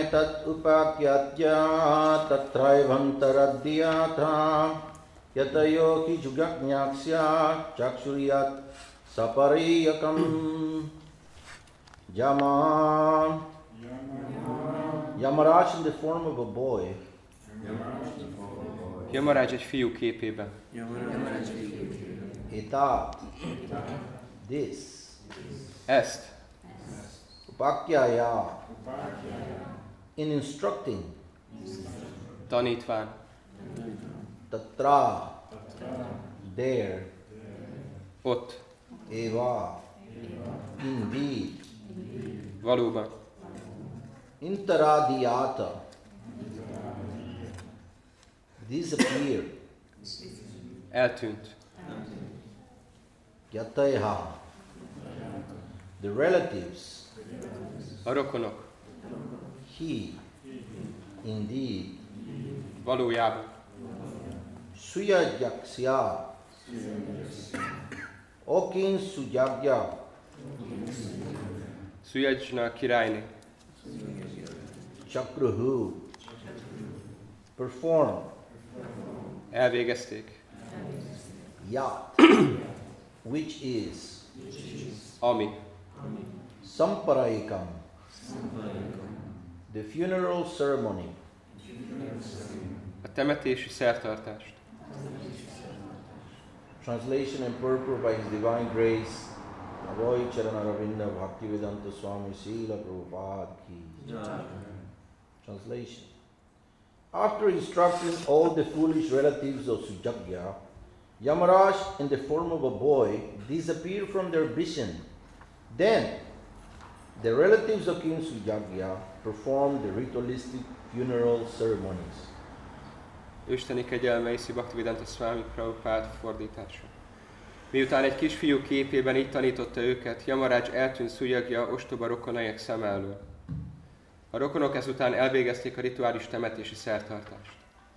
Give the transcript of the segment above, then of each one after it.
etat upakyatya tatraivantaradhyatha yatayoki jugaknyaksya chakshuriyat sapariyakam Yamaraj in the form of a boy. Yamaraj egy fiú képében. Etat. This. Ezt. Upakyaya. In instructing. Tanítván. Tatra. There. Ott. Eva. Indeed. Valóban. Intaradhyata. Disappear. Eltűnt. Yataiha. The relatives. A rokonok. He. Indeed. Valójában. Suyajaksya. Okin Sujagya. Szujajcsna királyné. Chakruhu. Perform. Elvégezték. Yat. Which is. Ami. Samparayikam. The funeral ceremony. A temetési szertartást. Translation and purport by His Divine Grace, Avoy Charanaravinda Bhaktivedanta Swami Srila Prabhupada Ki. Translation. After instructing all the foolish relatives of Sujagya, Yamaraj in the form of a boy disappeared from their vision. Then the relatives of King Sujagya performed the ritualistic funeral ceremonies. Isteni kegyelme Iszi Bhaktivedanta Swami Prabhupád fordítása. Miután egy kisfiú képében így tanította őket, Yamaraj eltűnt Sujagya ostoba rokonaiak szem elől. A rokonok ezután elvégezték a rituális temetési szertartást.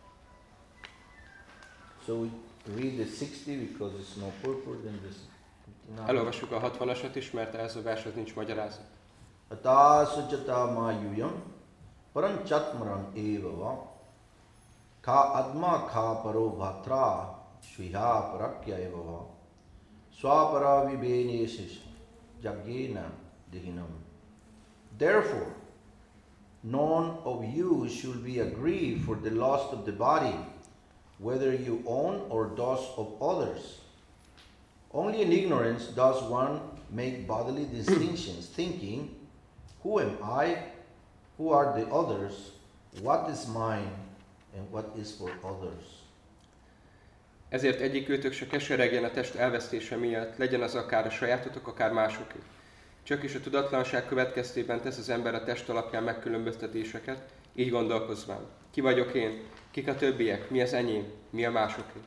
So we read the 60 because it's no purport in this. Elolvassuk a 60-asat is, mert ez a vershez nincs magyarázat. Ata sujata mayuyam paranchatmaram evava ka adma ka paro bhatra shviha parakya evava swapara vibenesis jagyena dihinam. Therefore, none of you should be aggrieved for the loss of the body, whether you own or those of others. Only in ignorance does one make bodily distinctions, thinking, who am I, who are the others, what is mine, and what is for others. Ezért egyikőtök se keseregjen a test elvesztése miatt, legyen az akár a sajátotok, akár másoké. Csak is a tudatlanság következtében tesz az ember a test alapján megkülönböztetéseket, így gondolkozván. Ki vagyok én? Kik a többiek? Mi az enyém? Mi a másoké?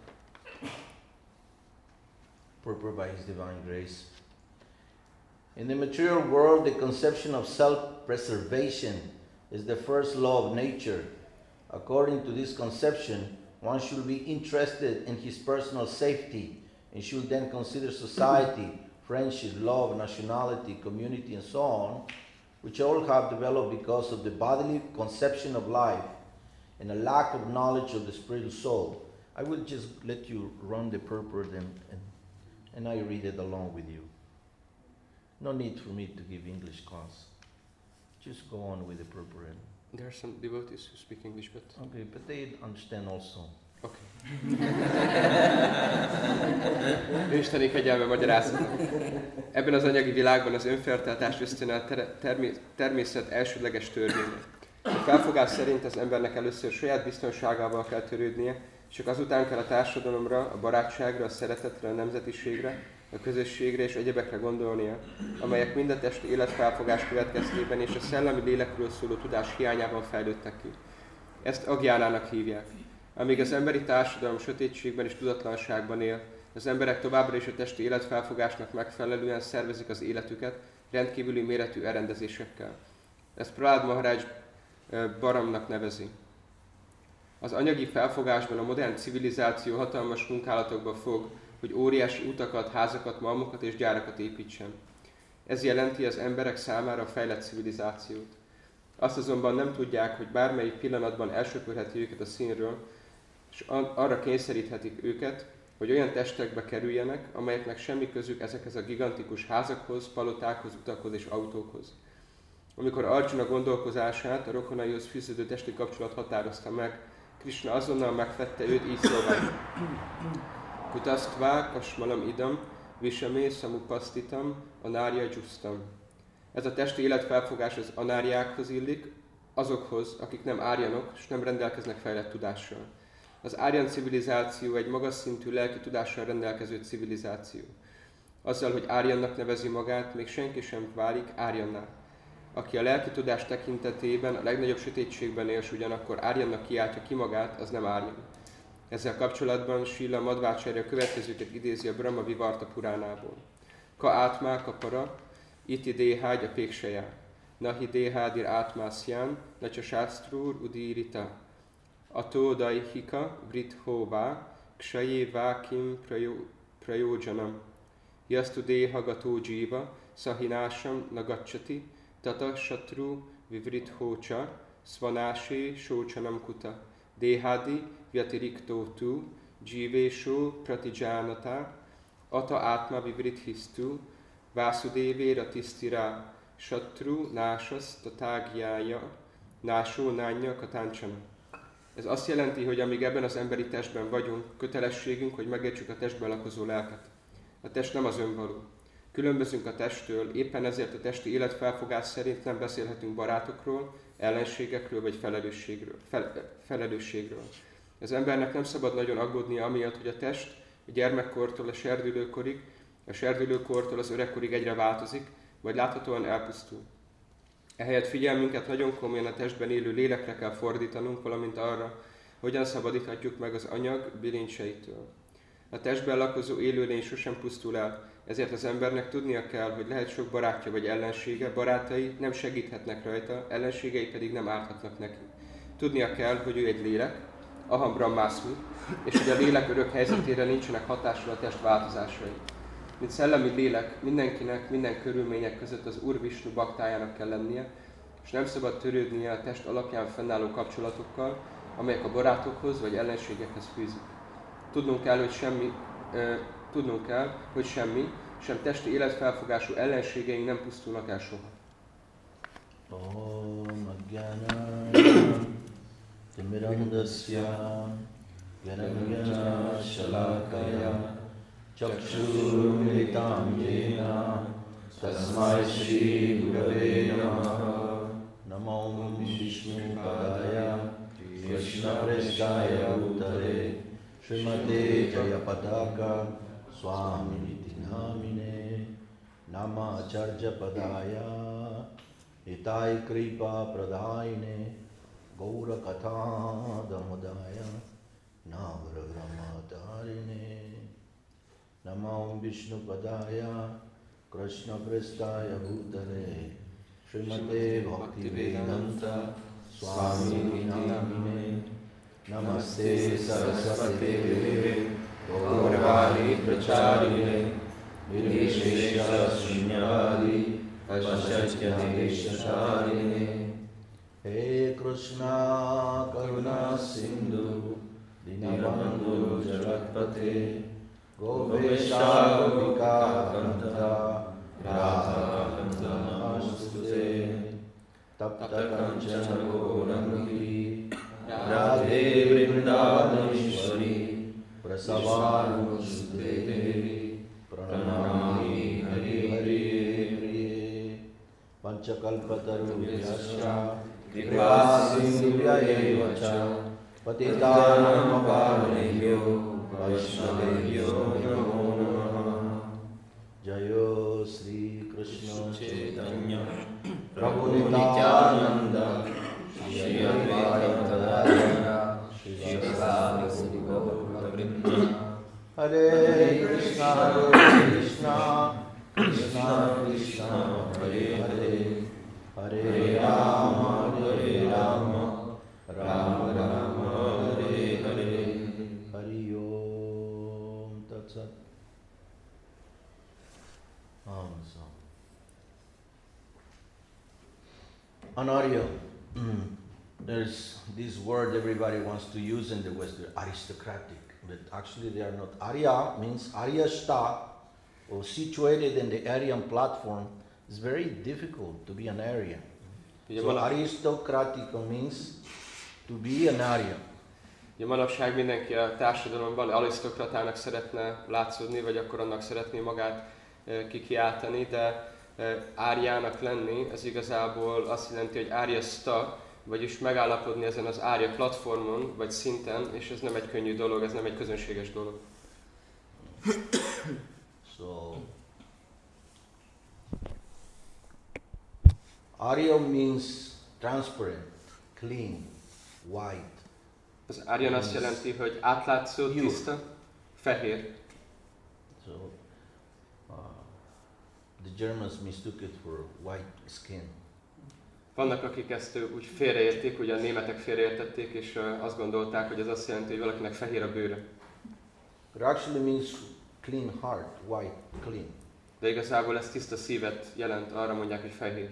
Purport by His Divine Grace. In the material world, the conception of self-preservation is the first law of nature. According to this conception, one should be interested in his personal safety and should then consider society, friendship, love, nationality, community, and so on, which all have developed because of the bodily conception of life and a lack of knowledge of the spiritual soul. I will just let you run the purport and I read it along with you. No need for me to give English class. Just go on with the purport. There are some devotees who speak English, but... Okay, but they understand also. Okay. Isteni kegyelme magyarázata. Ebben az anyagi világban az önfeltartást ösztönöl a természet elsődleges törvénye. A felfogás szerint az embernek először saját biztonságával kell törődnie, csak azután kell a társadalomra, a barátságra, a szeretetre, a nemzetiségre, a közösségre és egyebekre gondolnia, amelyek mind a testi életfelfogás következtében és a szellemi lélekről szóló tudás hiányában fejlődtek ki. Ezt agjánának hívják. Amíg az emberi társadalom sötétségben és tudatlanságban él, az emberek továbbra is a testi életfelfogásnak megfelelően szervezik az életüket rendkívüli méretű elrendezésekkel. Ezt Prahlad Maharaj Baramnak nevezi. Az anyagi felfogásban a modern civilizáció hatalmas munkálatokba fog, hogy óriási utakat, házakat, malmokat és gyárakat építsen. Ez jelenti az emberek számára a fejlett civilizációt. Azt azonban nem tudják, hogy bármelyik pillanatban elsöpörheti őket a színről, és arra kényszeríthetik őket, hogy olyan testekbe kerüljenek, amelyeknek semmi közük ezekhez a gigantikus házakhoz, palotákhoz, utakhoz és autókhoz. Amikor Arjuna gondolkozását a rokonaihoz fűződő testi kapcsolat határozta meg, Krishna azonnal megfedte őt így szólva: Kutasztvá kasmalam idam, visamé samupasztitam, anárja dzsusztam. Ez a testi életfelfogás az anárjákhoz illik, azokhoz, akik nem árjanok, és nem rendelkeznek fejlett tudással. Az árjan civilizáció egy magas szintű lelki tudással rendelkező civilizáció. Azzal, hogy árjannak nevezi magát, még senki sem válik árjanná. Aki a lelki tudás tekintetében a legnagyobb sötétségben él, és ugyanakkor árjannak kiáltja ki magát, az nem árjan. Ezzel kapcsolatban Srila Madhvácharya a következőket idézi a Brahma Vivarta Puránából. Ka átmá kapara, iti déhágy a péksejá. Nahi déhádir átmászján, nacsa sásztrúr udírita. Ató daihika vrithová, ksajé vákim prajójanam. Yasztu déha gató dzsíva, szahinásam nagacsati, tata satru vivrithócsa, svanásé sócsanam kuta. Déhádi vyatirikto tu, dzsívésó pratijánata, ata átma vivrithisztu, vászudévéra tisztirá, satru násas tatágjája, násó nánya katáncsana. Ez azt jelenti, hogy amíg ebben az emberi testben vagyunk, kötelességünk, hogy megértsük a testben lakozó lelket. A test nem az önvaló. Különbözünk a testtől, éppen ezért a testi életfelfogás szerint nem beszélhetünk barátokról, ellenségekről vagy felelősségről. Az embernek nem szabad nagyon aggódnia amiatt, hogy a test a gyermekkortól a serdülőkorig, a serdülőkortól az öregkorig egyre változik, vagy láthatóan elpusztul. Ehelyett figyelmünket nagyon komolyan a testben élő lélekre kell fordítanunk, valamint arra, hogyan szabadíthatjuk meg az anyag bilincseitől. A testben lakozó élőlény sosem pusztul el, ezért az embernek tudnia kell, hogy lehet sok barátja vagy ellensége, barátai nem segíthetnek rajta, ellenségei pedig nem árthatnak neki. Tudnia kell, hogy ő egy lélek, aham brahmászmi, és hogy a lélek örök helyzetére nincsenek hatással a test változásai. Mint szellemi lélek, mindenkinek, minden körülmények között az Úr Visnu baktájának kell lennie, és nem szabad törődnie a test alapján fennálló kapcsolatokkal, amelyek a barátokhoz vagy ellenségekhez fűzik. Tudnunk kell, hogy semmi, sem testi életfelfogású ellenségeink nem pusztulnak el soha. Om Ajnana Timirandasya Gyanamyana Shalakaya Chakshurumilitam Yena Tasmai Shri Gurave Namaha Namo Vishnu Padaya Krishna Prestaya Bhutale Srimate Jayapataka Swamiti Namine Namacharya Padaya Itai Kripa Pradayine Gaura Katha Damodaya Navramatarine Namo Vishnu Padaya Krishna Prestaya Bhutale Srimate Bhaktivedanta Swamiti Namine Namaste Saraswate Deve Gaurvani Pracharine Nirvishesha Shunyavadi Paschatyaneshasharine He Krishna Karuna Sindhu Dinabandhu Jagatpate Govesha Govika Kanta Radha Kanta Namastute Tapta Kanchana Gaurangi Radhe Vrindavaneshwari Prasavanusute Devi Pranamami Hari Hari Priye Panchakalpatarubhyascha Kripa Sindhuvya Cha Patitanam Pavanebhyo Vaishnavebhyo Namo Namaha Jayo Sri Krishna Chaitanya Prabhu Nityananda Shri Advaita Gadadhara Shri Vasari Gaura Vrinda Hare Krishna Krishna Krishna Krishna Hare Hare Hare Rama Rama Rama Hare Hare Hari Om Tat Sat. Anarya There's this word everybody wants to use in the West, aristocratic, but actually they are not. Arya means Aryashta, or situated in the Aryan platform. It's very difficult to be an Aryan. So aristocratic means to be an Aryan. Ugye manapság mindenki a társadalomban arisztokratának szeretne látszódni, vagy akkor annak szeretné magát kikiáltani, de árjának lenni, ez igazából azt jelenti, hogy árjaszta, vagyis megállapodni ezen az árja platformon, vagy szinten, és ez nem egy könnyű dolog, ez nem egy közönséges dolog. So, Arya means transparent, clean, white. Az árjan azt jelenti, hogy átlátszó, tiszta, fehér. So, the Germans mistook it for white skin. Vannak, akik ezt úgy félreértik, ugye a németek félreértették, és azt gondolták, hogy ez azt jelenti, hogy valakinek fehér a bőre. It actually means clean heart, white, clean. De igazából ez tiszta szívet jelent, arra mondják, hogy fehér.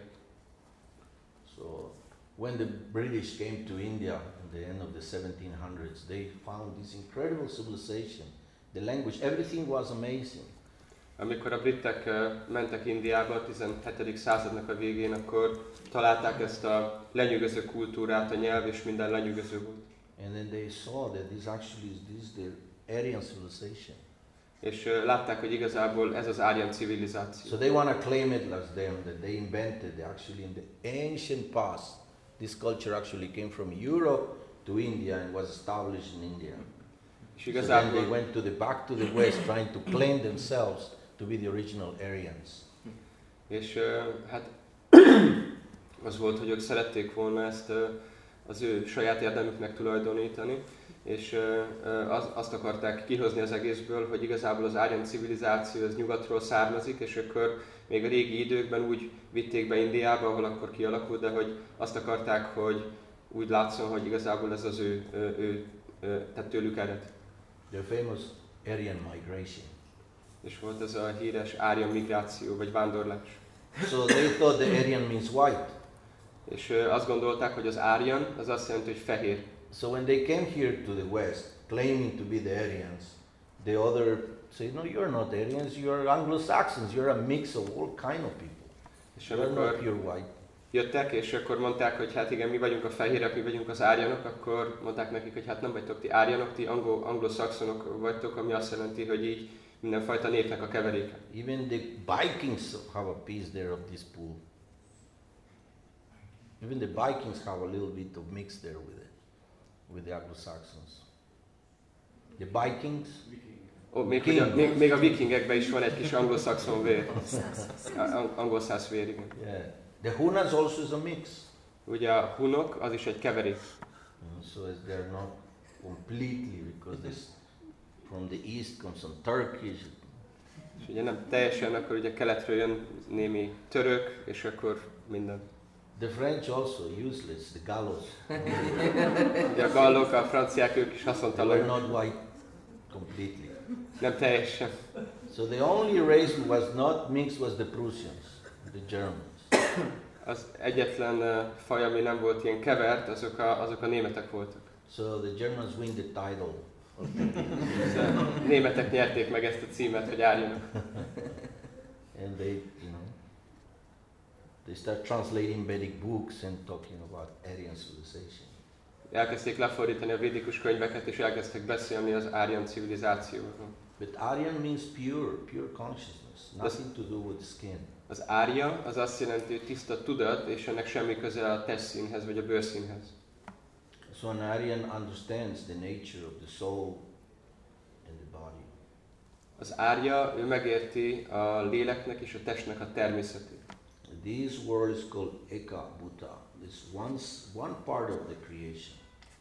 So, when the British came to India at the end of the 1700s, they found this incredible civilization. The language, everything was amazing. Amikor a britek mentek Indiába a 17. századnak a végén, akkor találták ezt a lenyűgöző kultúrát, a nyelv és minden lenyűgöző volt. And then they saw that this actually is the Aryan civilization. És látták, hogy igazából ez az árjan civilizáció. So they want to claim it as them, that they invented actually in the ancient past. This culture actually came from Europe to India and was established in India. És So then igazából they went back to the West trying to claim themselves to be the original Aryans. És hát az volt, hogy ők szerették volna ezt az ő saját érdemüknek tulajdonítani, és azt akarták kihozni az egészből, hogy igazából az áryan civilizáció az nyugatról származik, és akkor még a régi időkben úgy vitték be Indiába, ahol akkor kialakult, de hogy azt akarták, hogy úgy látszon, hogy igazából ez az tehát tőlük ered. The famous Aryan migration. És volt ez a híres áryan migráció, vagy vándorlás. So they thought the Aryan means white. És azt gondolták, hogy az áryan, az azt jelenti, hogy fehér. So when they came here to the West, claiming to be the Aryans, the other say, no, you're not Aryans, you're Anglo-Saxons, you're a mix of all kind of people. És You're not amikor pure white. jöttek, és akkor mondták, hogy hát igen, mi vagyunk a fehérek, mi vagyunk az árjanok, akkor mondták nekik, hogy hát nem vagytok ti árjanok, ti anglo-szaxonok vagytok, ami azt jelenti, hogy így mindenfajta népnek a keveréke. Even the Vikings have a piece there of this pool. Even the Vikings have a little bit of mix there with the Anglo-Saxons. The Vikings, Még a vikingekben is van egy kis anglo-szaxon vér. Angol-szász vér, igen. yeah. The Hunas also is a mix. Ugye a hunok, az is egy keverék. So they're not completely, because this from the east comes some Turkish. És ugye nem teljesen, akkor ugye keletről jön némi török, és akkor minden. The French also useless, the Gallos. Ugye a gallok, a franciák, ők is They were haszontalanok. not white completely. Nem teljesen. So the only race who was not mixed was the Prussians, the Germans. Az egyetlen faj, ami nem volt ilyen kevert, azok a németek voltak. So the Germans win the title. A németek nyerték meg ezt a címet, hogy árjanak. And they, they start translating Vedic books and talking about Aryan civilization. Elkezdték lefordítani a védikus könyveket, és elkezdtek beszélni az árjan civilizációról. But Aryan means pure consciousness, nothing to do with skin. Az árja az azt jelenti, hogy tiszta tudat, és ennek semmi köze a testszínhez vagy a bőrszínhez. So an Aryan understands the nature of the soul and the body. Az árja, ő megérti a léleknek és a testnek a természetét. This world is called Eka Bhuta. It's one part of the creation.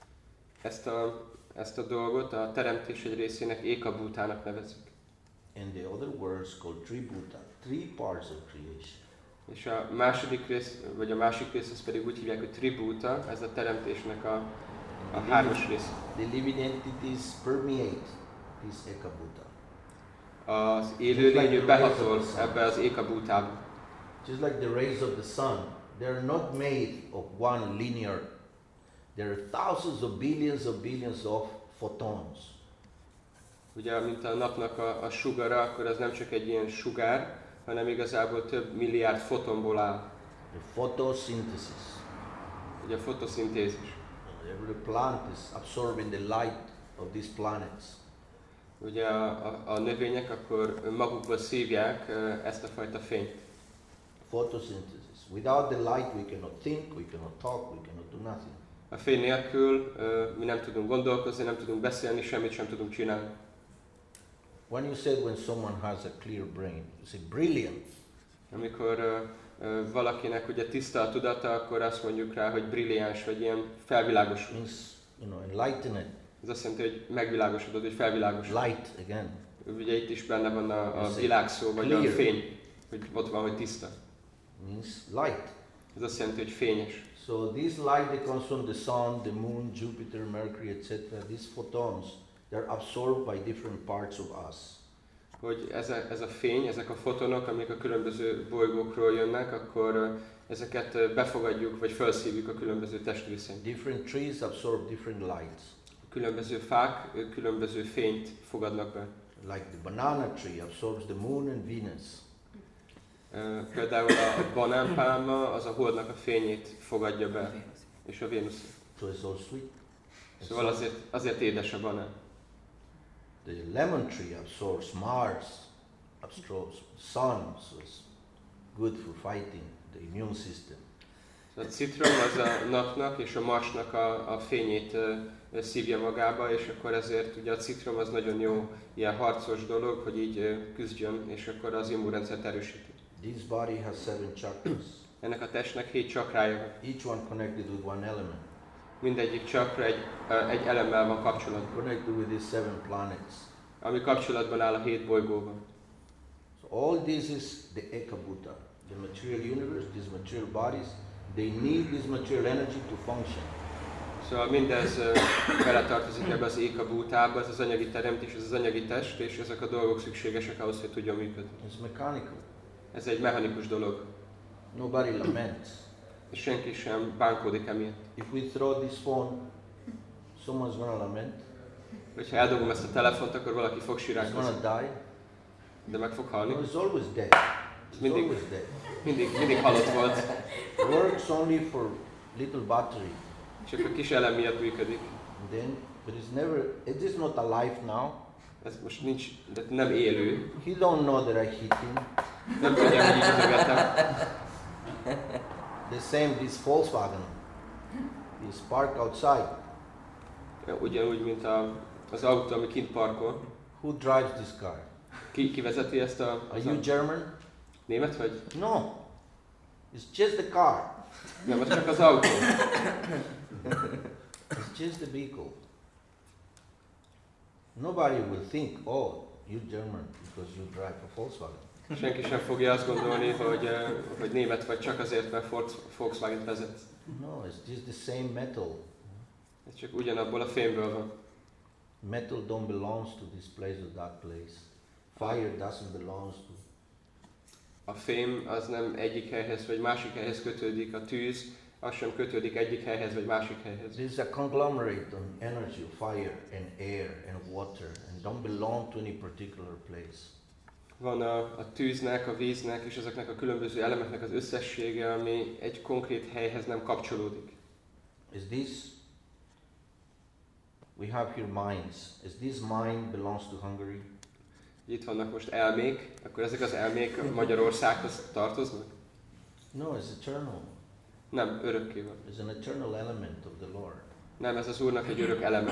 Ezt a dolgot a teremtés egy részének Eka Bhutának nevezik. And the other world is called Tribhuta, three parts of creation. És a második rész, vagy a másik rész, ezt pedig úgy hívják, hogy Tribhuta, ez a teremtésnek a hármas rész. The living entities permeate this Eka Bhuta. Az élőlényű behatol ebbe az Eka Bhutába. Just like the rays of the sun, they are not made of one linear. there are thousands of billions of photons. Ugye, mint a napnak a sugara, akkor az nem csak egy ilyen sugár, hanem igazából több milliárd fotonból áll. The photosynthesis. Ugye a fotoszintézis. Every plant is absorbing the light of these planets. Ugye a növények akkor magukba szívják ezt a fajta fényt. Photosynthesis. Without the light we cannot think, we cannot talk, we cannot do nothing. A fény nélkül mi nem tudunk gondolkozni, nem tudunk beszélni, semmit sem tudunk csinálni. When you said when someone has a clear brain, you say brilliant. Amikor valakinek ugye tiszta a tudata, akkor azt mondjuk rá, hogy brilliáns, vagy ilyen felvilágosult. Means, enlightened. Ez azt jelenti, hogy megvilágosodott, vagy felvilágosodott. Light again. Ugye itt is benne van a világszó, vagy a fény, hogy ott van, hogy tiszta. Means light. Ez azt jelenti, hogy fényes. So this light that comes from the sun, the moon, Jupiter, Mercury, etc., these photons, they're absorbed by different parts of us. Hogy ez a fény, ezek a fotonok, amik a különböző bolygókról jönnek, akkor ezeket befogadjuk, vagy felszívjuk a különböző testrészeink. Different trees absorb different lights. A különböző fák különböző fényt fogadnak be. Like the banana tree absorbs the moon and Venus. Például a banánpálma az a holdnak a fényét fogadja be, és a Vénusz. So it's so sweet. Szóval azért édes a banán. The lemon tree absorbs Mars, absorbs sun, so it's good for fighting the immune system. A citrom az a napnak és a marsnak a fényét szívja magába, és akkor ezért ugye a citrom az nagyon jó ilyen harcos dolog, hogy így küzdjön, és akkor az immunrendszert erősíti. This body has 7 chakras. Ennek a testnek 7 csakrája van. Each one connected with one element. Mindegyik csakra egy elemmel van kapcsolatban. Connected with these 7 planets. Ami kapcsolatban áll a 7 bolygóval. So all this is the Ekabhuta, the material universe, these material bodies. They need this material energy to function. Szóval mindez beletartozik ebbe az Ekabhutába, ez az anyagi teremtés, ez az anyagi test, és ezek a dolgok szükségesek ahhoz, hogy tudjon működni. It's mechanical. Ez egy mechanikus dolog. Nobody laments. És senki sem bánkódik emiatt. If we throw this phone, someone's gonna lament. Hogyha eldobom ezt a telefont, akkor valaki fog It's siránkozni. gonna die. De meg fog halni. No, it's always dead. It's Mindig- always dead. Mindig halott volt. Works only for little battery. Csak a kis elem miatt működik. And then, but it's never. It is not alive now. Ez most nincs, de nem élő. He don't know that I hit him. Nem tudja, hogy így ütögetem. The same this Volkswagen. Is parked outside. Ugyanúgy, mint az autó, ami kint parkol. Who drives this car? Ki vezeti ezt Are you German? Német vagy? No. It's just the car. Nem, az csak az autó. It's just the vehicle. Nobody will think, oh, you're German because you drive a Volkswagen. Senki sem fogja azt gondolni, hogy német vagy csak azért, mert Volkswagen vezetsz. No, it's just the same metal. Ez csak ugyanabból a fémből van. Metal don't belongs to this place or that place. Fire doesn't belongs to. A fém az nem egyik helyhez vagy másik helyhez kötődik, a tűz az sem kötődik egyik helyhez vagy másik helyhez. This is a conglomerate of energy of fire and air and water and don't belong to any particular place. Van a tűznek, a víznek és ezeknek a különböző elemeknek az összessége, ami egy konkrét helyhez nem kapcsolódik. Is this, we have here minds. Is this mind belongs to Hungary? Itt vannak most elmék, akkor ezek az elmék Magyarországhoz tartoznak? No, it's eternal. Nem, örökké van. It's an eternal element of the Lord. Nem, ez az Úrnak egy örök eleme.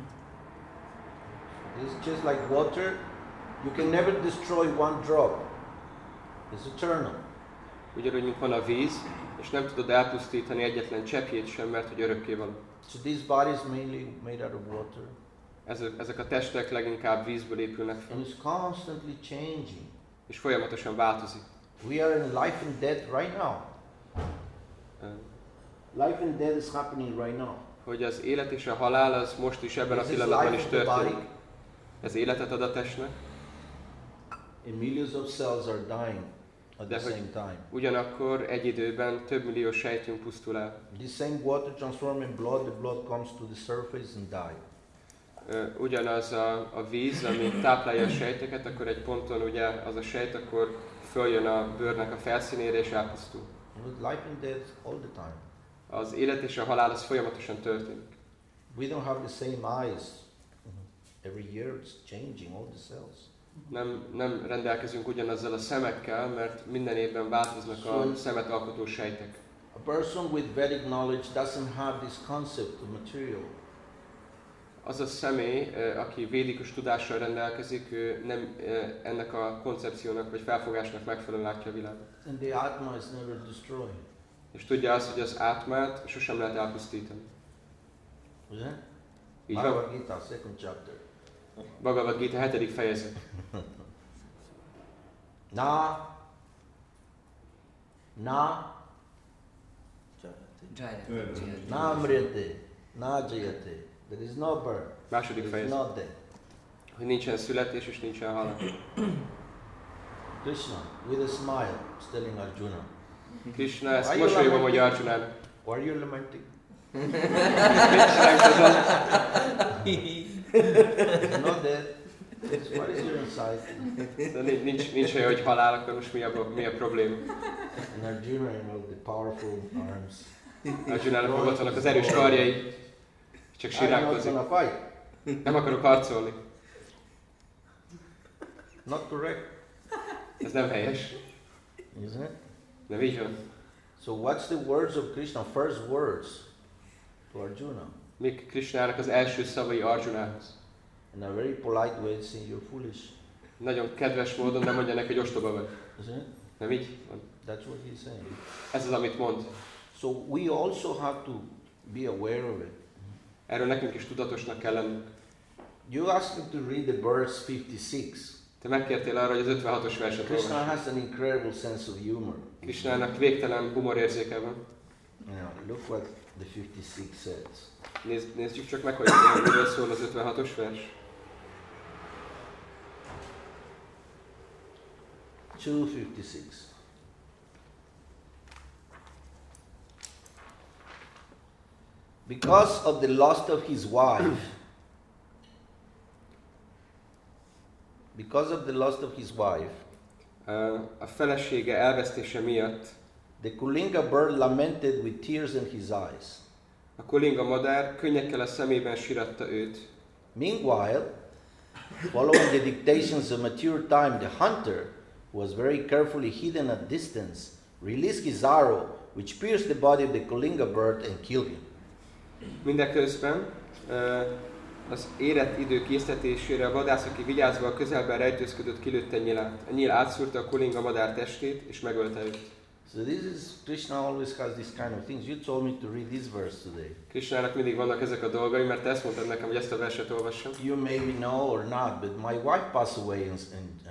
It's just like water. You can never destroy one drop. It's eternal. Ugyanúgy, mint van a víz, és nem tudod elpusztítani egyetlen cseppjét sem, mert hogy örökké van. So these bodies mainly made out of water. Ezek a testek leginkább vízből épülnek fel, And it's constantly changing. és folyamatosan változik. We are in life and death right now. Life and death is happening right now. Hogy az élet és a halál az most is ebben a This is pillanatban life is of the történik. body. Ez életet ad a testnek, And millions of cells are dying. at the same time. Ugyanakkor egy időben több millió sejtünk pusztul el. This same water transformed in blood, the blood comes to the surface and die. Ugyanaz a víz, ami táplálja a sejteket, akkor egy ponton ugye az a sejt akkor följön a bőrnek a felszínére és elpusztul. With life and death all the time. Az élet és a halál az folyamatosan történik. We don't have the same eyes. Every year it's changing all the cells. Nem rendelkezünk ugyanazzal a szemekkel, mert minden évben változnak a szemet alkotó sejtek. A person with Vedic knowledge doesn't have this concept of material. Az a személy, aki védikus tudással rendelkezik, ő nem ennek a koncepciónak vagy felfogásnak megfelelően látja a világot. And the Atma is never destroyed. És tudja azt, hogy az átmát sosem lehet elpusztítani. Is it? Így van. Bhagavad Gita, second chapter. Bhagavad Gita 7. fejezet. Na amriyate, na jayate. There is no birth. Második There is fejezet. no death. Hogy nincsen születés és nincsen halál. Krishna, with a smile, is telling Arjuna. Krishna ezt mosolyogva mondja Arjunának. Why are you lamenting? Mit csinálsz ezen? There's no death. What is your anxiety? De nincs olyan, hogy halál, akkor most mi a probléma? And Arjuna, the powerful arms. Arjunának ott vannak az erős karjai, csak I'm not siránkozik. gonna fight. Nem akarok harcolni. Not correct, Ez nem helyes. isn't it? Nem így van. So what's the words of Krishna? First words to Arjuna. Mik Krishnának az első szavai Arjunához? In a very polite way, saying you're foolish, Nagyon kedves módon nem mondja neki, hogy ostoba vagy. isn't it? Nem így van. That's what he's saying. Ez az, amit mond. So we also have to be aware of it. Erről nekünk is tudatosnak kell lennünk. You asked me to read the verse 56. Te megkértél arra, hogy az 56-os verset Krishna olvass. has an incredible sense of humor. Krishnának végtelen humorérzéke van. Look what the 56 says. Nézzük csak meg, hogy miről szól az 56-os vers. 2:56. Because of the lust of his wife, A felesége elvesztése miatt the Kulinga bird lamented with tears in his eyes. a kolinga madár könnyekkel a szemében síratta őt. Meanwhile, following the dictations of mature time, the hunter, who was very carefully hidden at distance, released his arrow, which pierced the body of the Kulinga bird and killed him. Mindeközben az érett idő késztetésére a vadász, aki vigyázva a közelben rejtőzködött, kilőtte nyilát. A nyíl átszúrta a kolinga madár testét és megölte őt. So this is, Krishna always has these kind of things. You told me to read this verse today. Krishnának mindig vannak ezek a dolgai, mert te ezt mondtad nekem, hogy ezt a verset olvassam. You maybe know or not, but my wife passed away in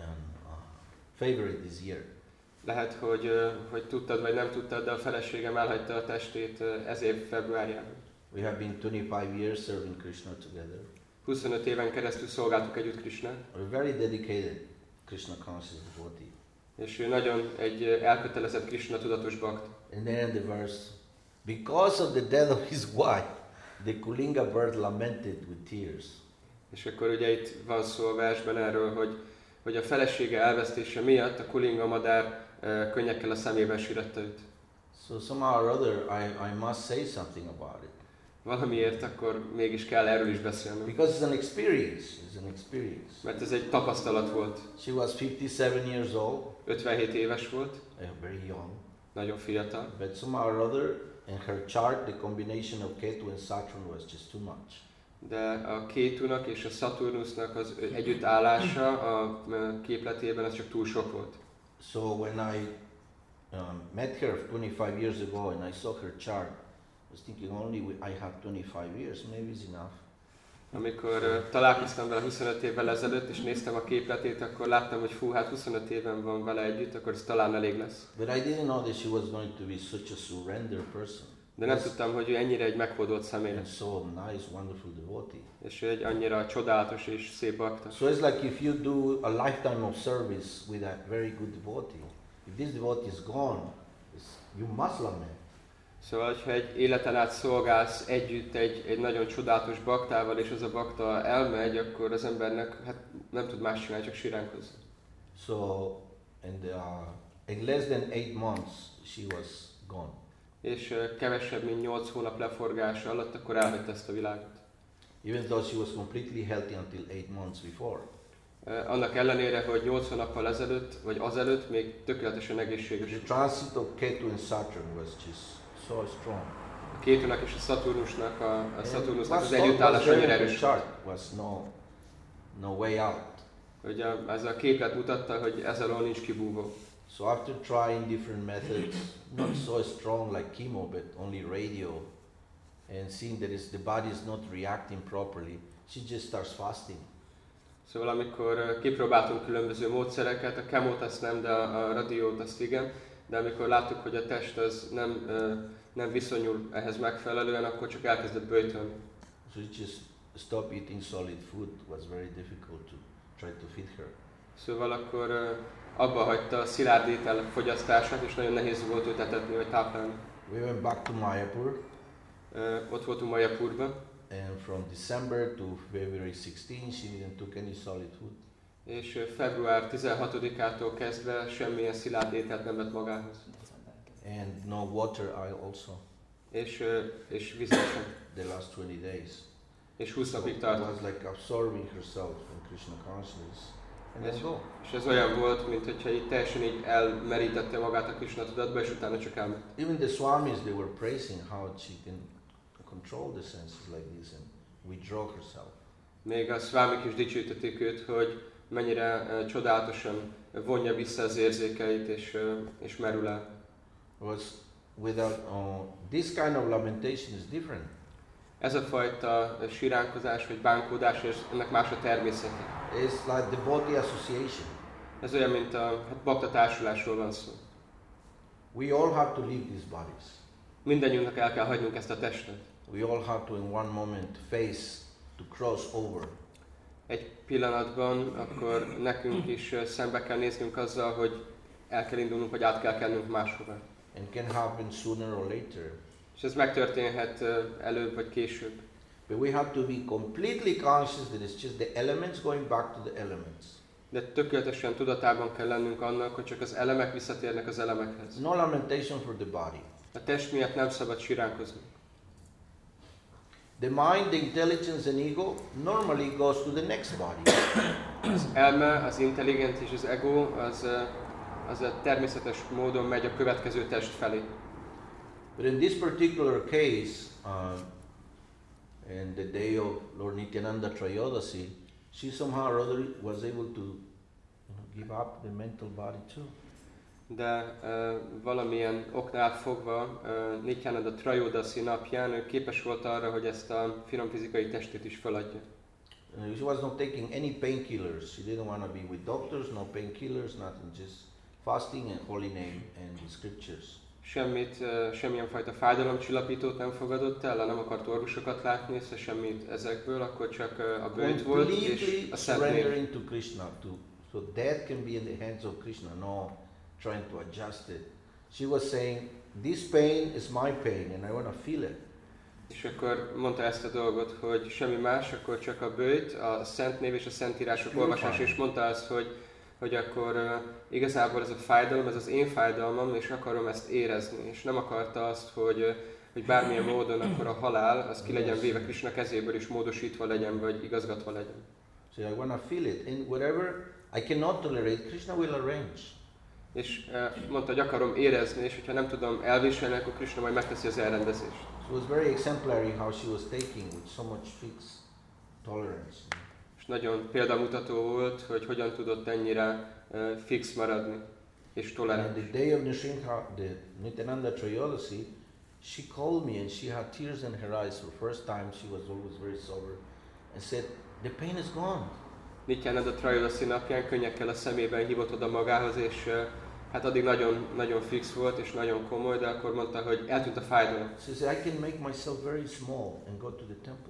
February this year. Lehet, hogy tudtad vagy nem tudtad, de a feleségem elhagyta a testét ez év februárjában. We have been 25 years serving Krishna together. 25 éven keresztül szolgáltuk együtt Krishnát, We're very dedicated Krishna conscious devotee. és ő nagyon egy elkötelezett Krishna tudatos bakt. And then the verse, because of the death of his wife, the Kulinga bird lamented with tears. És akkor ugye itt van szó a versben erről, hogy a felesége elvesztése miatt a kolinga madár könnyekkel a szemében síratta őt. So somehow or other, I must say something about it. Valamiért akkor mégis kell erről is beszélnünk. Because it's an experience. It's an experience. Mert ez egy tapasztalat volt. She was 57 years old. 57 éves volt, Very young. nagyon fiatal. But somehow or other, in her chart, the combination of Ketu and Saturn was just too much. De a Kétunak és a Saturnusnak az együttállása a képletében az csak túl sok volt. So when I met her 25 years ago and I saw her chart, I was thinking I have 25 years, maybe it's enough. Amikor találkoztam vele 25 évvel ezelőtt, és néztem a képletét, akkor láttam, hogy hát 25 éven van vele együtt, akkor ez talán elég lesz. But I didn't know that she was going to be such a surrender person. De nem tudtam, hogy ő ennyire egy meghódolt személy And lesz. so nice, wonderful devotee. És ő egy annyira csodálatos és szép bakta. So it's like if you do a lifetime of service with a very good devotee. if this devotee is gone, you must lament. Szóval, ha egy életen át szolgálsz együtt egy nagyon csodálatos baktával, és az a bakta elmegy, akkor az embernek hát nem tud más csinálni, csak siránkozni. So, in less than 8 months, she was gone. És kevesebb, mint 8 hónap leforgása alatt, akkor elhagyta ezt a világot. Even though she was completely healthy until 8 months before. Annak ellenére, hogy 8 hónappal ezelőtt, vagy azelőtt még tökéletesen egészséges. The transit of Ketu and Saturn was just so strong. A Kétunak és a Saturnusnak az Was együttállás there annyira in the erős. chart was no way out. Hogy ez a képlet mutatta, hogy ez alól nincs kibúvó. So after trying different methods, not so strong like chemo, but only radio, and seeing that the body is not reacting properly, she just starts fasting. Szóval amikor kipróbáltunk különböző módszereket, a kemót azt nem, de a radiót azt igen, de amikor láttuk, hogy a test az nem viszonyul ehhez megfelelően, akkor csak elkezdett böjtölni. So she just stopped eating solid food. It was very difficult to try to feed her. Szóval akkor abba hagyta a szilárd étel fogyasztását, és nagyon nehéz volt őt etetni vagy táplálni. We went back to Mayapur, Ott voltunk Mayapurban, and from December to February 16, she didn't took any solid food. és február 16-ától kezdve semmilyen szilárd ételt nem vett magához. And no water also, És vizet sem. the last 20 days. És 20 napig It tartott. was like absorbing herself in Krishna consciousness. And then go. És ez olyan volt, mint hogyha így teljesen így elmerítette magát a Krishna tudatba, és utána csak elment. Even the swamis, they were praising how she can control the senses like this and withdraw herself. Még a szvámik is dicsőítették őt, hogy mennyire csodálatosan vonja vissza az érzékeit, és merül el. Was without this kind of lamentation is different. Ez a fajta siránkozás vagy bánkódás, és ennek más a természete. It's like devotee association. Ez olyan, mint a bakta társulásról van szó. We all have to leave these bodies. Mindennyiunknak el kell hagynunk ezt a testet. We all have to in one moment face to cross over. Egy pillanatban akkor nekünk is szembe kell néznünk azzal, hogy el kell indulnunk, vagy át kell kennünk máshova. And can happen sooner or later. És ez megtörténhet előbb vagy később. But we have to be completely conscious that it's just the elements going back to the elements. De tökéletesen tudatában kell lennünk annak, hogy csak az elemek visszatérnek az elemekhez. No lamentation for the body. A test miatt nem szabad siránkozni. The mind, the intelligence and ego normally goes to the next body. Az elme, az intelligens és az ego az a természetes módon megy a következő test felé. But in this particular case, in the day of Lord Nityananda Trayodasi, she somehow or other was able to give up the mental body too. De valamilyen oknál fogva Nityananda Trayodasi napján ő képes volt arra, hogy ezt a finom fizikai testét is feladja. She was not taking any painkillers. She didn't want to be with doctors, no painkillers, nothing, just fasting and holy name and the scriptures. Semmilyen fajta fájdalomcsillapítót nem fogadott el, nem akart orvosokat látni, semmit ezekből, akkor csak a böjt volt és a szent név. Surrendering to Krishna, so that can be in the hands of Krishna, no trying to adjust it. She was saying, this pain is my pain and I want to feel it. És akkor mondta ezt a dolgot, hogy semmi más, akkor csak a böjt, a szent név és a szentírások olvasása, és mondta azt, hogy akkor igazából ez a fájdalom, ez az én fájdalmam, és akarom ezt érezni. És nem akarta azt, hogy bármilyen módon akkor a halál, az ki legyen véve Krishna kezéből, és módosítva legyen, vagy igazgatva legyen. So I want to feel it. And whatever I cannot tolerate, Krishna will arrange. És mondta, hogy akarom érezni, és hogyha nem tudom elviselni, akkor Krishna majd megteszi az elrendezést. So it was very exemplary how she was taking with so much fixed tolerance. És nagyon példamutató volt, hogy hogyan tudott ennyire fix maradni, és And toleráns. the day of the Nityananda Trayodasi, she called me and she had tears in her eyes. For the first time she was always very sober and said, the pain is gone. Nityananda Trayodasi napján könnyekkel a szemében hívott oda magához, és hát addig nagyon, nagyon fix volt, és nagyon komoly, de akkor mondta, hogy eltűnt a fájdalom. She said, I can make myself very small and go to the temple.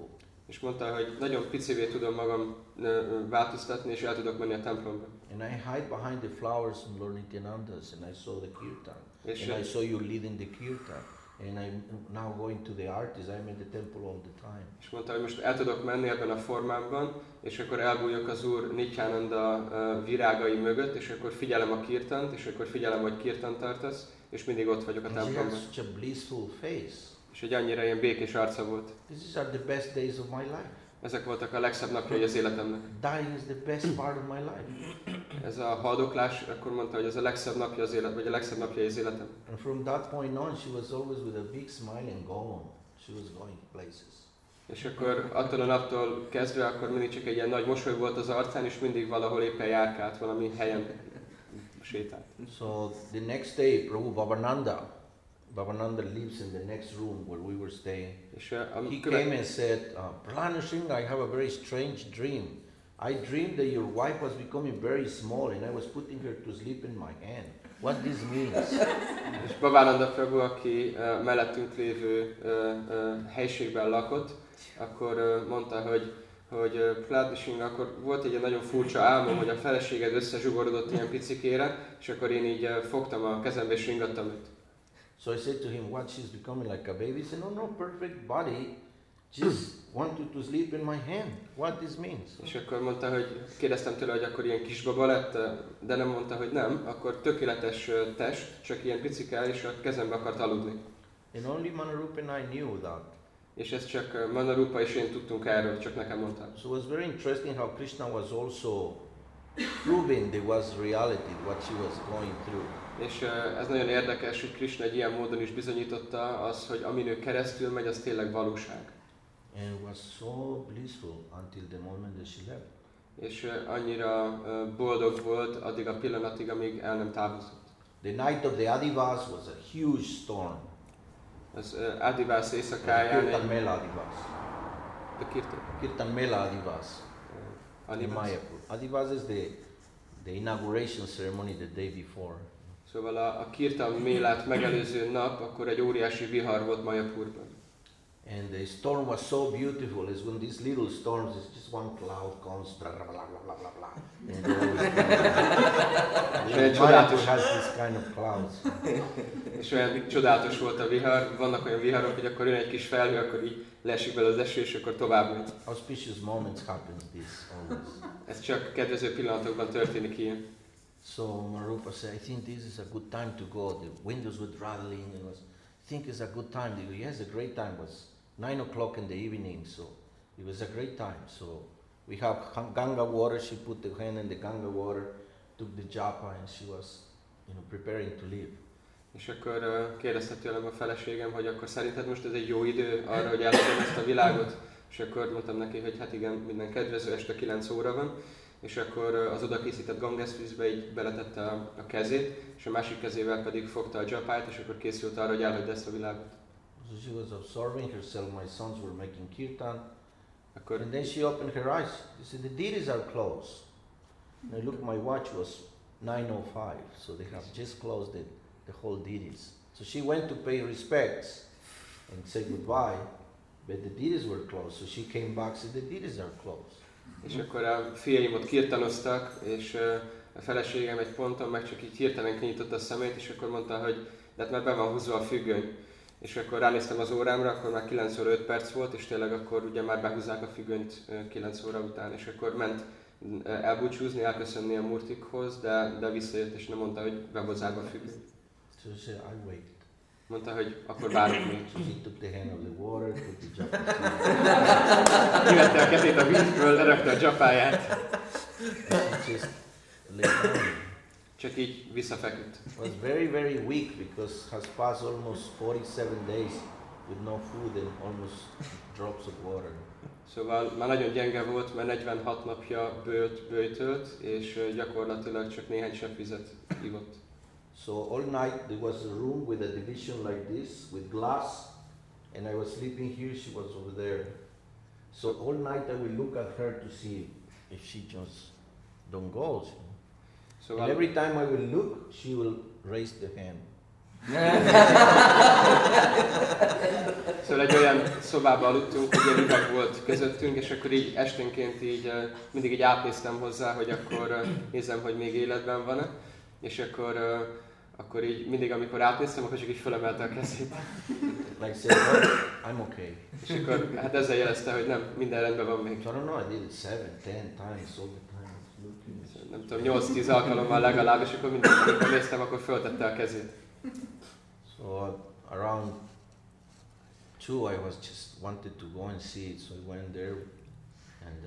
És mondta, hogy nagyon picivé tudom magam változtatni, és el tudok menni a templomba. And I hide behind the flowers in Lord Nityananda's, and I saw the kirtan. And I saw you leading the kirtan. And I'm now going to the artist. I'm in the temple all the time. És mondta, hogy most el tudok menni ebben a formámban, és akkor elbújok az Úr Nityananda virágai mögött, és akkor figyelem a kirtant, és akkor figyelem, hogy kirtant tartasz, és mindig ott vagyok a And she templomban. had such a blissful face. És egy annyira ilyen békés arca volt. These are the best days of my life. Ezek voltak a legszebb napjai az életemnek. Dying is the best part of my life. Ez a haldoklás, akkor mondta, hogy ez a legszebb napja az élet, vagy a legszebb napja az életem. And from that point on, she was always with a big smile and gone. She was going places. És akkor attól a naptól kezdve, akkor mindig csak egy ilyen nagy mosoly volt az arcán, és mindig valahol éppen járkált, valami helyen sétált. So the next day, Prabhu Bhavananda lives in the next room where we were staying. És He came and said, Prahlad Singh, I have a very strange dream. I dreamed that your wife was becoming very small and I was putting her to sleep in my hand. What this means? És Bhavananda Prabhu, aki mellettünk lévő helyiségben lakott, akkor mondta, hogy Prahlad Singh, akkor volt egy nagyon furcsa álmom, hogy a feleséged összezsugorodott ilyen picikére, és akkor én így fogtam a kezembe és ringattam őt. So I said to him, what, she's becoming like a baby? He said, no, perfect body. Just wanted to sleep in my hand. What this means? És akkor mondta, hogy kérdeztem tőle, hogy akkor ilyen kisbaba lett, de nem mondta, hogy nem, akkor tökéletes test, csak ilyen picike, és a kezembe akart aludni. And only Manarupa and I knew that. És ezt csak Manarupa és én tudtunk erről, csak nekem mondta. So it was very interesting how Krishna was also proving there was reality, what she was going through. És ez nagyon érdekes, hogy Krishna egy ilyen módon is bizonyította az, hogy amin ő keresztül megy, az tényleg valóság. And it was so blissful until the moment that she left. És annyira boldog volt addig a pillanatig, amíg el nem távozott. The night of the Adivas was a huge storm. Az Adivas éjszakáján Kirtan Mela Adivas. Kirtan Mela Adivas. In Mayapur. Adivas is the inauguration ceremony the day before. Szóval a Kirtan Mélát megelőző nap, akkor egy óriási vihar volt Mayapurban. And the storm was so beautiful, is when these little storms, it's just one cloud comes, blah, blah, blah, blah, blah, blah. And Mayapur has this kind of clouds. És olyan csodálatos volt a vihar, vannak olyan viharok, hogy akkor jön egy kis felhő, akkor így leesik bele az eső, és akkor tovább megy. Auspicious moments happens this always. Ez csak kedvező pillanatokban történik ilyen. So Marupa said, I think this is a good time to go. The windows were rattling, and I think it's a good time. They go, yes, a great time. It was 9 o'clock in the evening, so it was a great time. So we have Ganga water. She put the hand in the Ganga water, took the japa, and she was, preparing to leave. És akkor kérdezte tőlem a feleségem, hogy akkor szerinted most ez egy jó idő arra, hogy elhagyom ezt a világot? És akkor mondtam neki, hogy hát igen, minden kedvező, este 9 óra van. És akkor az oda készített Gangesvízbe így beletette a kezét, és a másik kezével pedig fogta a japáját, és akkor készült arra, hogy elhagyja ezt a világot. So she was absorbing herself. My sons were making kirtan. And then she opened her eyes. She said, the deities are closed. And I looked, my watch was 9:05, so they have just closed the whole deities. So she went to pay respects and say goodbye, but the deities were closed. So she came back and said, the deities are closed. És akkor a fiaim ott kirtanoztak, és a feleségem egy ponton meg csak így hirtelen kinyitotta a szemét, és akkor mondta, hogy de hát már be van húzva a függöny. És akkor ránéztem az órámra, akkor már 9 óra 5 perc volt, és tényleg akkor ugye már behúzzák a függönyt 9 óra után, és akkor ment elbúcsúzni, elköszönni a murtikhoz, de visszajött, és nem mondta, hogy be volt zárva a függöny. So she said, I waited. Mondta, hogy akkor várok még. So she took the hand of the water, took the japa. Kivette a kezét a vízből, lerakta a japáját. She just lay down. Csak így visszafeküdt. Was very, very weak because has passed almost 47 days with no food and almost drops of water. Szóval már nagyon gyenge volt, mert 46 napja böjtölt, és gyakorlatilag csak néhány csepp vizet ivott. So all night there was a room with a division like this, with glass, and I was sleeping here, she was over there. So all night I will look at her to see if she just don't go. Szóval, and every time I will look, she will raise the hand. Szóval egy olyan szobában aludtunk, hogy ilyen üveg volt közöttünk, és akkor így esténként így mindig így átnéztem hozzá, hogy akkor nézem, hogy még életben van-e. És akkor így mindig, amikor átnéztem, akkor csak így felemelte a kezét. Like say, oh, I'm okay. És akkor hát ezzel jelezte, hogy nem, minden rendben van még. So I don't know, I did it 7-10 times all the time. Looking. Nem tudom, 8-10 alkalommal legalább, és akkor mindig, amikor néztem, akkor föltette a kezét. So around 2, I was just wanted to go and see it, so I went there and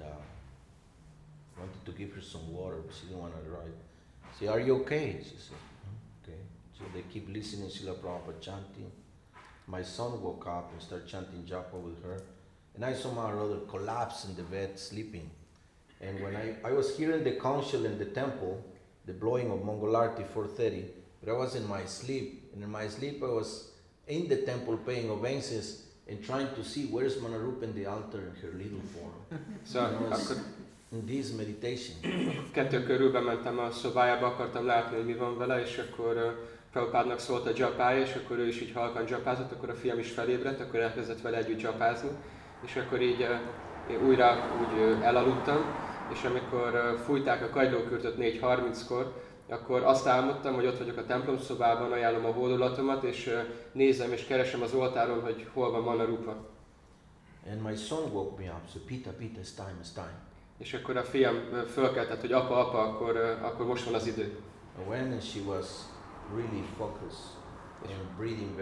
wanted to give her some water, but she didn't want to drive. I said, "Are you okay?" She said, "Okay." So they keep listening to Srila Prabhupada chanting. My son woke up and started chanting japa with her, and I somehow or other collapsed in the bed sleeping. And when I was hearing the council in the temple, the blowing of Mangalarti 4:30, but I was in my sleep, and in my sleep I was in the temple paying obeisance and trying to see where's Manarupa in the altar in her little form. Szóval I was akkor in this meditation. 2 körül bementem a szobájába, akartam látni, hogy mi van vele, és akkor Prabhupádnak szólt a dzsapája, és akkor ő is így halkan dzsapázott, akkor a fiam is felébredt, akkor elkezdett vele együtt dzsapázni, és akkor így én újra úgy elaludtam, és amikor fújták a kagylókürtöt 4:30-kor, akkor azt álmodtam, hogy ott vagyok a templomszobában, ajánlom a hódolatomat, és nézem és keresem az oltáron, hogy hol van Manarupa. And my son woke me up, so Pita, it's time, it's time. És akkor a fiam fölkeltett, hogy apa, akkor most van az idő. I went and she was really focused and breathing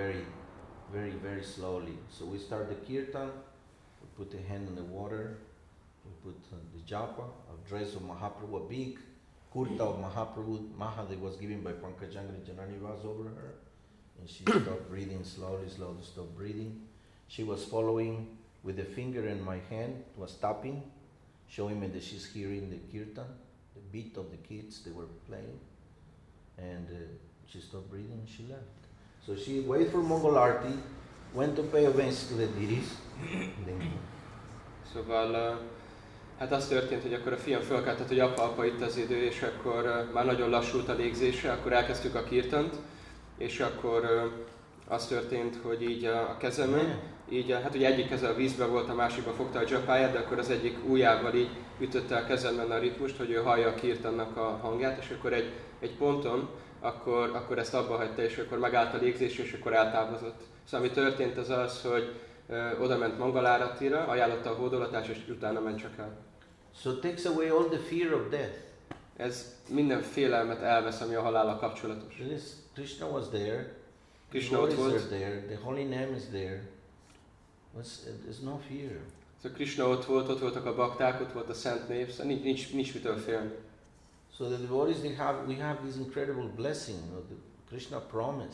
very slowly. So we started the kirtan, we put the hand in the water, we put the japa, a dress of Mahaprabhu, a big kurta of Mahaprabhu, Mahadev was given by Pankajangri Janani was over her, and she stopped breathing slowly, stopped breathing. She was following with the finger in my hand, was tapping, showing me that she's hearing the kirtan, the beat of the kids, they were playing, and she stopped breathing and she left. So she waited for Mongol Arti, went to pay obeisance to the deities, and then Szóval hát az történt, hogy akkor a fiam fölkeltett, hogy apa, itt az idő, és akkor már nagyon lassult a légzése, akkor elkezdtük a kirtant, és akkor az történt, hogy így a kezemön, így hát ugye egyik keze a vízben volt, a másikban fogta a dzsapáját, de akkor az egyik ujjával így ütötte a kezemben a ritmust, hogy ő hallja a kirtannak a hangját, és akkor egy ponton akkor ezt abba hagyta, és akkor megállt a légzés, és akkor eltávozott. Szóval ami történt az az, hogy oda ment Mangaláratira, ajánlotta a hódolatát, és utána ment csak el. so it takes away all the fear of death. Ez minden félelmet elvesz, ami a halállal kapcsolatos. Krishna was there, Krishna the ott Lord volt, is there, the holy name is there. There's no fear. szóval Krishna ott voltak a bakták, ott volt a szent név, szóval nincs mitől félni. So the devotees, we have this incredible blessing of the Krishna promise.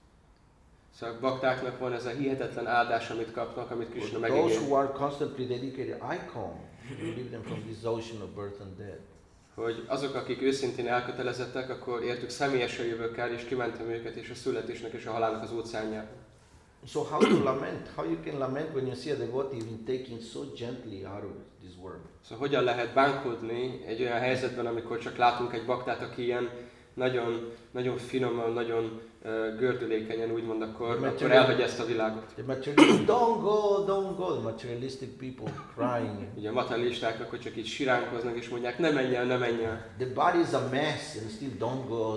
Szóval a baktáknak van ez a hihetetlen áldás, amit kapnak, amit Krishna For those megígért. who are constantly dedicated, I come to relieve them from this ocean of birth and death. Hogy azok, akik őszintén elkötelezettek, akkor értük személyesen jövök el, és kimentem őket, és a születésnek és a halálnak az óceánjába. So how to lament? How you can lament when you see a devotee being taken so gently out of this world? Szóval hogyan lehet bánkodni egy olyan helyzetben, amikor csak látunk egy baktát, aki ilyen nagyon, nagyon finoman, nagyon gördülékenyen úgymond, akkor elhagyja ezt a világot. The materialists, don't go. The materialistic people crying. Ugye a materialisták akkor csak így siránkoznak és mondják, ne menj el. The body is a mess and still don't go.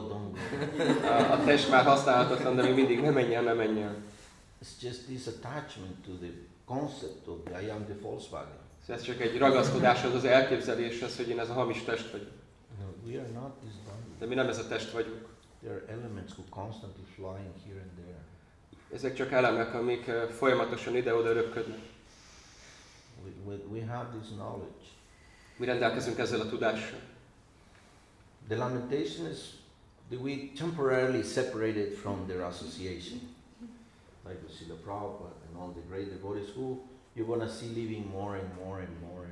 A test már használhatatlan, de még mindig ne menj el. It's just this attachment to the concept of I am the Volkswagen. Szóval ez csak egy ragaszkodás az elképzeléshez, hogy én ez a hamis test vagyok. No, we are not this body. De mi nem ez a test vagyunk. There are elements who constantly flying here and there. Ezek csak elemek, amik folyamatosan ide-oda röpködnek. We have this knowledge. Mi rendelkezünk ezzel a tudással. The lamentation is that we temporarily separated from their association. Like we see the Prabhupada and all the great devotees who you're going to see living more and more.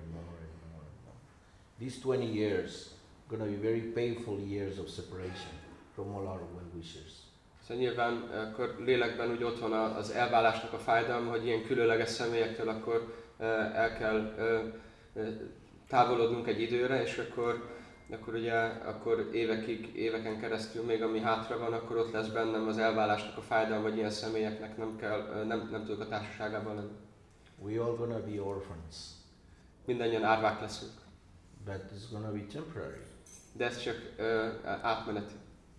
These 20 years are going to be very painful years of separation from all our well-wishers. Szóval nyilván akkor lélekben úgy ott van az elválásnak a fájdalma, hogy ilyen különleges személyektől akkor el kell távolodnunk egy időre, és akkor De akkor ugye, akkor éveken keresztül még ami hátra van, akkor ott lesz bennem az elválásnak a fájdalma, vagy ilyen személyeknek nem tudok a társaságában lenni. We all gonna be orphans. Mindannyian árvák leszünk. But it's gonna be temporary. De ez csak átmeneti.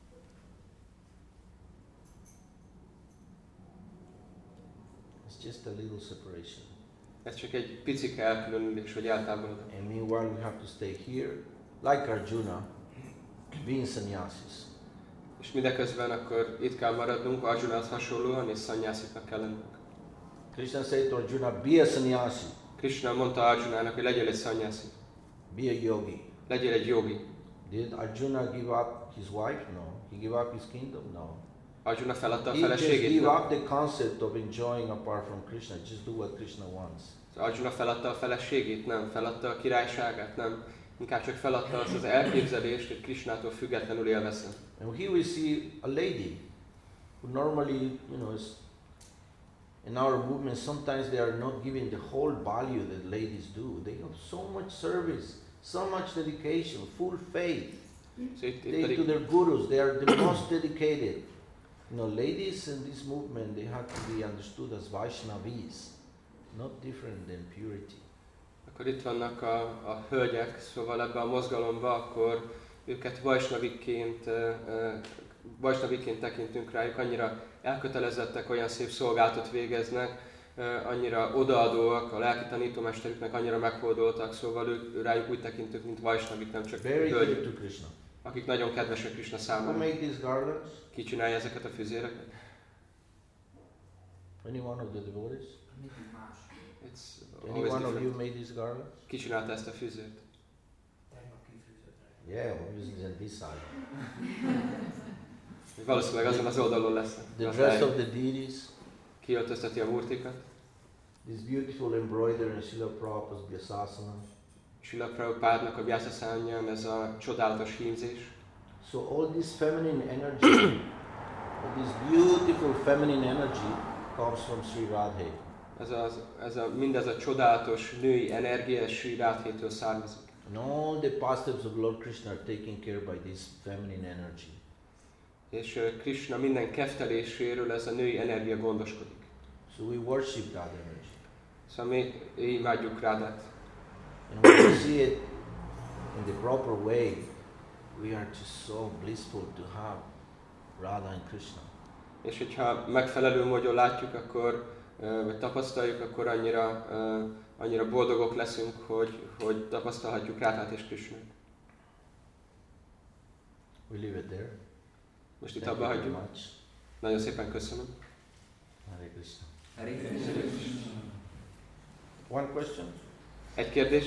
It's just a little separation. Ez csak egy picike elkülönülés, vagy eltávolodás. And meanwhile we have to stay here, like Arjuna, being sannyasis. És mindeközben akkor itt kell maradnunk, Arjunához hasonlóan, és szannyásziknak kell lennünk. Krishna said to Arjuna, be a sannyasi, Krishna mondta Arjunának, hogy legyél egy szannyászi, be a yogi. legyél egy jogi. Did Arjuna give up his wife? No. He gave up his kingdom? No. Arjuna feladta a He just feleségét? gave Nem. up the concept of enjoying apart from Krishna. Just do what Krishna wants. Arjuna feladta a feleségét? Nem. Feladta a királyságát? Nem. Inkább csak feladta azt az elképzelést, hogy Krishnától függetlenül élvezzen. And here we see a lady who normally, is in our movement, sometimes they are not giving the whole value that ladies do. They have so much service, so much dedication, full faith. So itt They to pedig their gurus, they are the most dedicated. Ladies in this movement, they have to be understood as Vaishnavis, not different than purity. akkor itt vannak a hölgyek, szóval ebbe a mozgalomba, akkor őket vajsnavikként tekintünk rájuk, annyira elkötelezettek, olyan szép szolgálatot végeznek, annyira odaadóak, a lelki tanítómesterüknek annyira meghódoltak, szóval rájuk úgy tekintünk, mint vajsnavik, nem csak Very hölgyek, good to Krishna. akik nagyon kedvesek Krishna Who számára. made these garlands? Ki csinálja ezeket a füzéreket? Any one of the devotees? It's Any always one of you different. made these garlands? Ki csinálta ezt a füzért? Yeah, obviously on this side. Valószínűleg azon az oldalon lesz. The dress of the deities, Ki öltözteti a murtikat? this beautiful embroidery in Srila Prabhupada's Vyasasana. Srila Prabhupádnak a Vyasasanyán ez a csodálatos hímzés. So all this feminine energy, all this beautiful feminine energy comes from Sri Radhe. Mindez a csodálatos női energia Sri Radhétől származik. And all the pastimes of Lord Krishna are taken care by this feminine energy. És Krishna minden kefteléséről ez a női energia gondoskodik. So we worship that energy. Szóval mi imádjuk Rádát. And when we see it in the proper way, we are just so blissful to have Radha and Krishna. És hogyha megfelelő módon látjuk, akkor, vagy tapasztaljuk, akkor annyira boldogok leszünk, hogy tapasztalhatjuk Rádát és Krishnát. We leave it there. Most itt Thank abba you very hagyjuk. much. Nagyon szépen köszönöm. Hare Krishna. Hare Krishna. One question? Egy kérdés?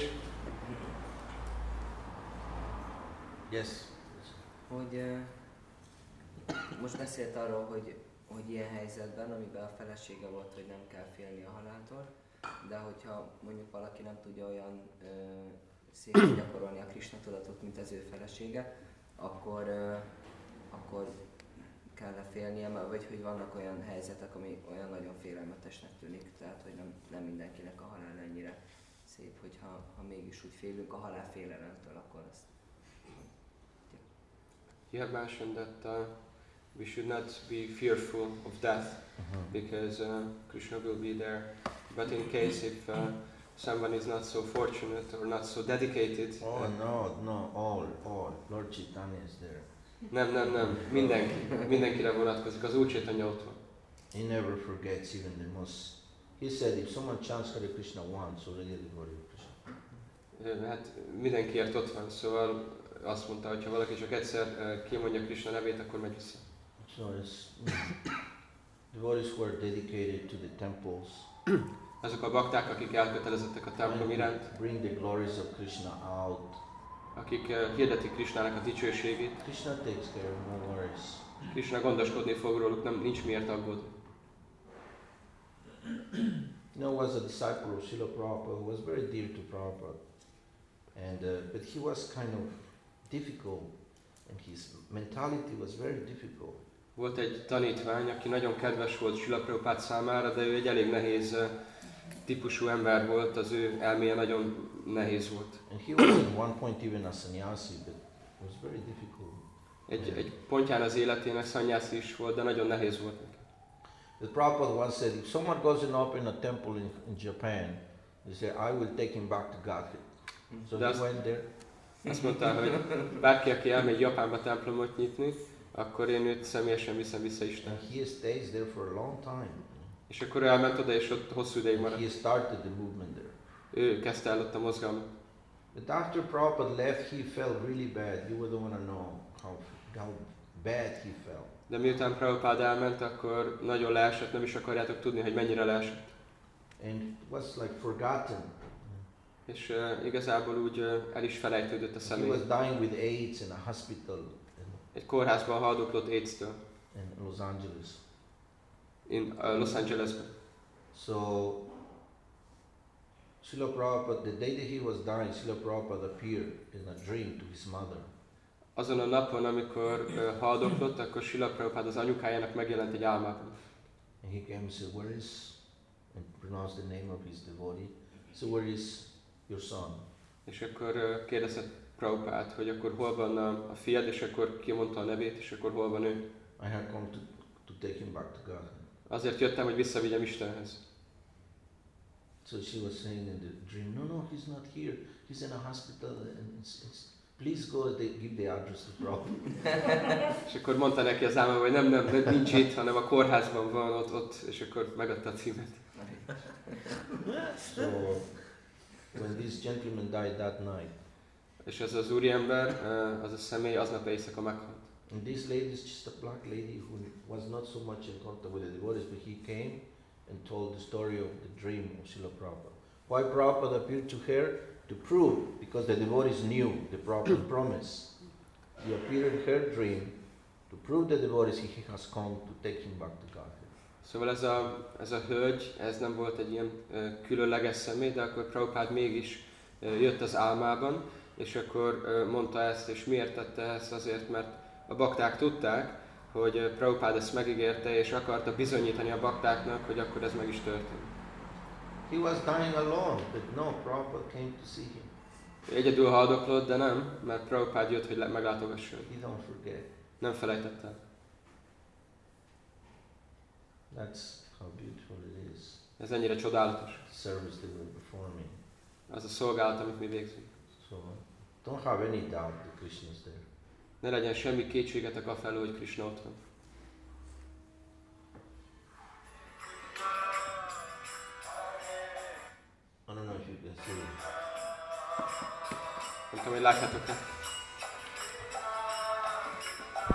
Yes. Hogy most beszélt arról, hogy ilyen helyzetben, amiben a felesége volt, hogy nem kell félni a haláltól, de hogyha mondjuk valaki nem tudja olyan szépen gyakorolni a Krishna tudatot, mint az ő felesége, akkor kell félnie, vagy hogy vannak olyan helyzetek, ami olyan nagyon félelmetesnek tűnik, tehát hogy nem mindenkinek a halál ennyire szép, hogyha mégis úgy félünk a halálfélelemtől, akkor azt... You have mentioned that we should not be fearful of death because Krishna will be there. But in case if someone is not so fortunate or not so dedicated, Oh no, all. Lord Chaitanya is there. nem, mindenkire vonatkozik, az Úr Chaitanya ott van. He never forgets even the most. He said if someone chants Hare Krishna once, already devoted to Krishna. Hát mindenkiért ott van, szóval azt mondta, hogy ha valaki csak egyszer kimondja Krishna nevét, akkor megy vissza. So it's devotees who are dedicated to the temples. Azok a bakták, akik elkötelezettek a templom iránt, Bring the glories of Krishna out. akik hirdetik Krishnának a dicsőségét. Krishna takes care, no worries. Krishna gondoskodni fog róluk, nincs miért aggódni. Was a disciple of Srila Prabhupada who was very dear to Prabhupada. And but he was kind of difficult and his mentality was very difficult. Volt egy tanítvány, aki nagyon kedves volt Srila Prabhupád számára, de ő egy elég nehéz típusú ember volt, az ő elméje nagyon nehéz volt. And he was at one point even a sannyasi, but was very difficult. Egy pontján az életének szanyászi is volt, de nagyon nehéz volt neki. The Prabhupada once said, if someone goes and open a temple in Japan, he said, I will take him back to Godhead. So he went there. Azt mondta, hogy bárki, aki elmegy Japánba templomot nyitni, akkor én őt személyesen viszem vissza Isten. And he stays there for a long time. És akkor ő elment oda, és ott hosszú ideig maradt. He started the movement there. Ő kezdte el ott a mozgalmat. But after Prabhupada left, he felt really bad. You wouldn't want to know how bad he felt. De miután Prabhupád elment, akkor nagyon leesett, nem is akarjátok tudni, hogy mennyire leesett. And it was like forgotten. És igazából úgy el is felejtődött a He személy. was dying with AIDS in a hospital Egy kórházban haldoklott AIDS-től. in Los Angeles. Los Angelesben. So, Srila Prabhupada, the day that he was dying, Srila Prabhupada appeared in a dream to his mother. Azon a napon, amikor haldoklott, akkor Srila Prabhupád az anyukájának megjelent egy álmában. And he came and said, where is, and pronounced the name of his devotee. So where is your son? És akkor kérdezett Prabhupád, hogy akkor hol van a fiad, és akkor kimondta a nevét, és akkor hol van ő. I have come to take him back to God. Azért jöttem, hogy visszavigyem Istenhez. So she was saying in the dream, no, he's not here. He's in a hospital. And please go and give the address to Prabhupada. És akkor mondta neki az álmában, hogy nem, nincs itt, hanem a kórházban van ott, és akkor megadta a címet. So when this gentleman died that night, És ez az úriember, az a személy aznap éjszaka meghalt. and this lady is just a black lady who was not so much in contact with the devotees, but he came and told the story of the dream of Srila Prabhupada. Why Prabhupada appeared to her? To prove, because the devotees knew the Prabhupada promise. He appeared in her dream to prove the devotees he has come to take him back to Godhead. Szóval ez a hölgy, ez nem volt egy ilyen különleges személy, de akkor Prabhupád mégis jött az álmában, és akkor mondta ezt, és miért tette ezt? Azért, mert a bakták tudták, hogy Prabhupád ezt megígérte, és akarta bizonyítani a baktáknak, hogy akkor ez meg is történt. He was dying alone, but no, Prabhupada came to see him. Egyedül haldoklott, de nem, mert Prabhupád jött, hogy meglátogassa. He don't forget. Nem felejtette el. That's how beautiful it is. Ez ennyire csodálatos. Service that we're performing. Az a szolgálat, amit mi végzünk. So don't have any doubt that Krishna is there. Ne legyen semmi kétségetek afelől, hogy Krishna ott van. I don't know if you can see it. Nem tudom, hogy látjátok-e.